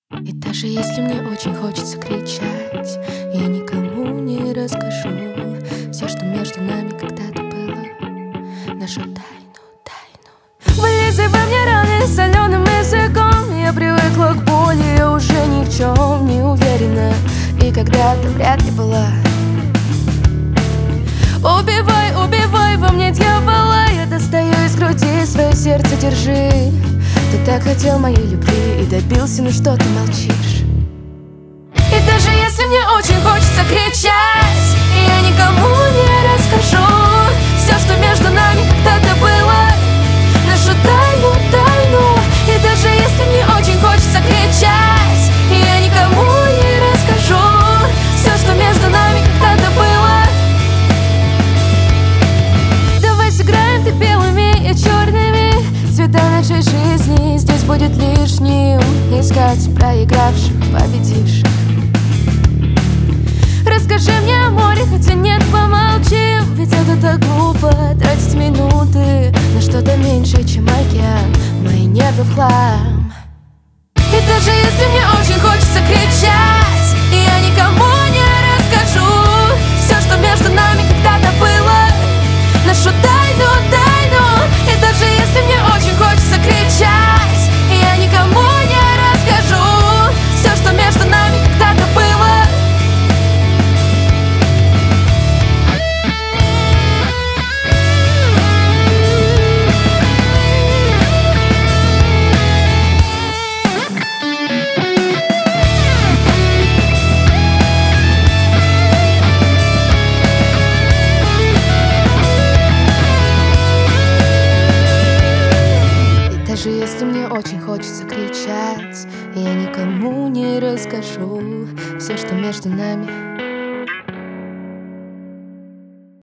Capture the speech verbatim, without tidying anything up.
И даже если мне очень хочется кричать, я никому не расскажу все, что между нами когда-то было, нашу тайну, тайну. Вылезай во мне раны соленым языком. Я привыкла к боли, я уже ни в чем не уверена, и когда-то вряд ли была. Убивай, убивай во мне дьявола, я достаю из груди, свое сердце держи. Ты так хотел моей любви и добился, но что ты молчишь? И даже если мне очень хочется кричать, я никому не расскажу все, что между нами когда-то было, нашу тайну, тайну. И даже если мне очень хочется кричать, я никому не расскажу все, что между нами когда-то было. Давай сыграем ты белыми, я черными, цвета нашей жизни. Здесь будет лишним искать проигравших, победивших. Расскажи мне о море, хотя нет, помолчи, ведь это так глупо тратить минуты на что-то меньшее, чем океан, мои нервы в хлам. И даже если мне очень хочется кричать, я никому не расскажу все, что между нами когда-то было, нашу тайну, тайну. И даже если мне очень хочется кричать, я никому не расскажу все, что между нами когда-то было. Даже если мне очень хочется кричать, я никому не расскажу все, что между нами